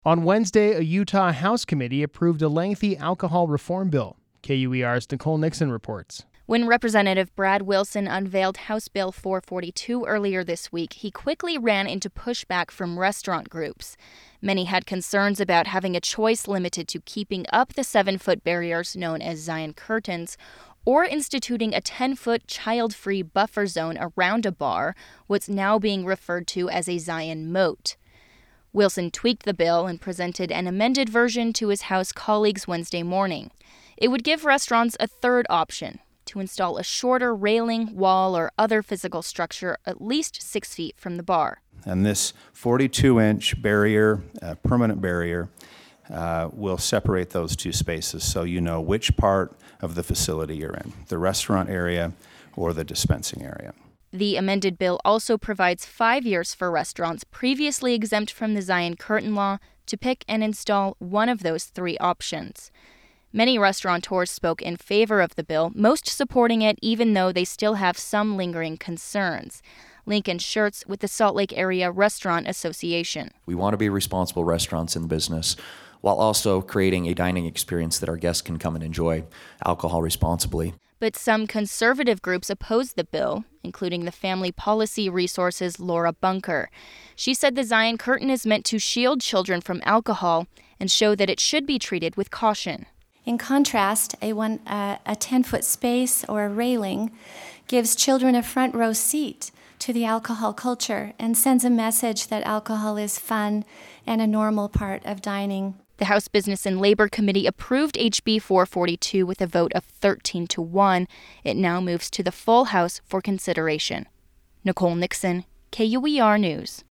On Wednesday, a Utah House committee approved a lengthy alcohol reform bill. KUER's Nicole Nixon reports. When Representative Brad Wilson unveiled House Bill 442 earlier this week, he quickly ran into pushback from restaurant groups. Many had concerns about having a choice limited to keeping up the 7-foot barriers known as Zion curtains, or instituting a 10-foot child-free buffer zone around a bar, what's now being referred to as a Zion moat. Wilson tweaked the bill and presented an amended version to his House colleagues Wednesday morning. It would give restaurants a third option: to install a shorter railing, wall, or other physical structure at least 6 feet from the bar. And this 42-inch barrier, permanent barrier, will separate those two spaces so you know which part of the facility you're in, the restaurant area or the dispensing area. The amended bill also provides 5 years for restaurants previously exempt from the Zion curtain law to pick and install one of those 3 options. Many restaurateurs spoke in favor of the bill, most supporting it even though they still have some lingering concerns. Lincoln Schertz with the Salt Lake Area Restaurant Association. We want to be responsible restaurants in the business while also creating a dining experience that our guests can come and enjoy alcohol responsibly. But some conservative groups oppose the bill, including the Family Policy Resources' Laura Bunker. She said the Zion curtain is meant to shield children from alcohol and show that it should be treated with caution. In contrast, a 10-foot space or a railing gives children a front row seat to the alcohol culture and sends a message that alcohol is fun and a normal part of dining. The House Business and Labor Committee approved HB 442 with a vote of 13-1. It now moves to the full House for consideration. Nicole Nixon, KUER News.